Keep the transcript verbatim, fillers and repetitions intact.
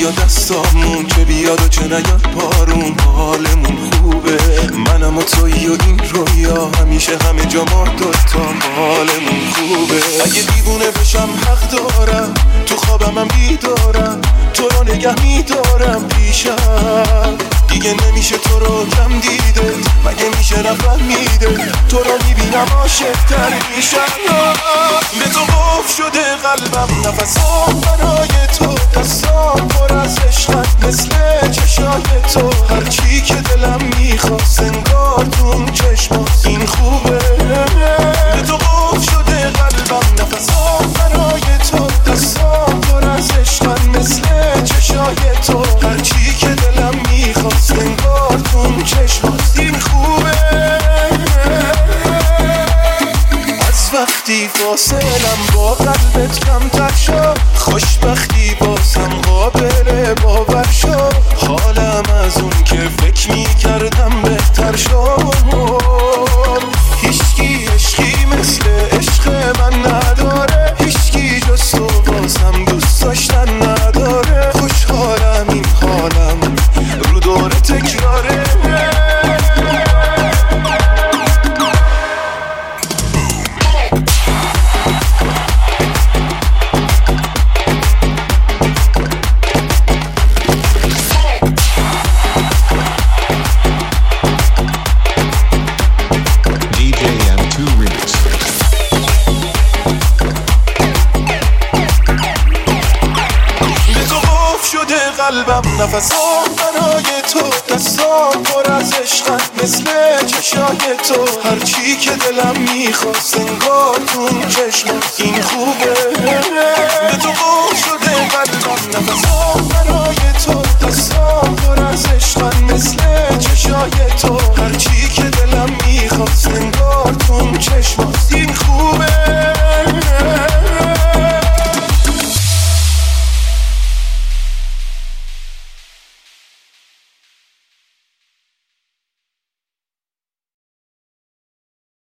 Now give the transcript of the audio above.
بیاد دستامون، چه بیاد و چه نیاد بارون، حالمون خوبه. منم و تویی و این رویا، همیشه همه جا ما دوتام، حالمون خوبه. اگه دیوونه بشم حق دارم، تو خوابم هم بیدارم، تو رو نگه میدارم پیشم. دیگه نمیشه تو رو کم دیده، مگه میشه رفت میده، تو رو میبینم عاشق تر میشم. به تو قفل شده قلبم، نفسام برای تو، دستام پر از عشقت مثل چشای تو. هرچی که دلم میخواست انگار تو چشمات، این خوبه. به تو قفل شده قلبم، نفسام برای تو، دستام پر از عشقت مثل چشای تو. هرچی که دلم میخواست انگار تو چشمات، این خوبه. از وقتی فاصلم با قلبت کمتر شد، خوشبختی بازم قابل باور شد. حالم از اون که فکر میکردم بهتر شد. هیچکی عشقی مثل عشق من نداره، هیچکی جز تو بازم دوست داشتن نداره. خوشحالم این حالم رو دور تکراره. قلبم نفسام برای تو، دستام پر از عشقت مثل چشای تو. هرچی که دلم میخواست انگار تو چشمات، این خوبه. به تو قفل شده قلبم، نفسام برای تو، دستام پر از عشقت مثل چشای تو. هرچی که دلم میخواست انگار تو چشمات.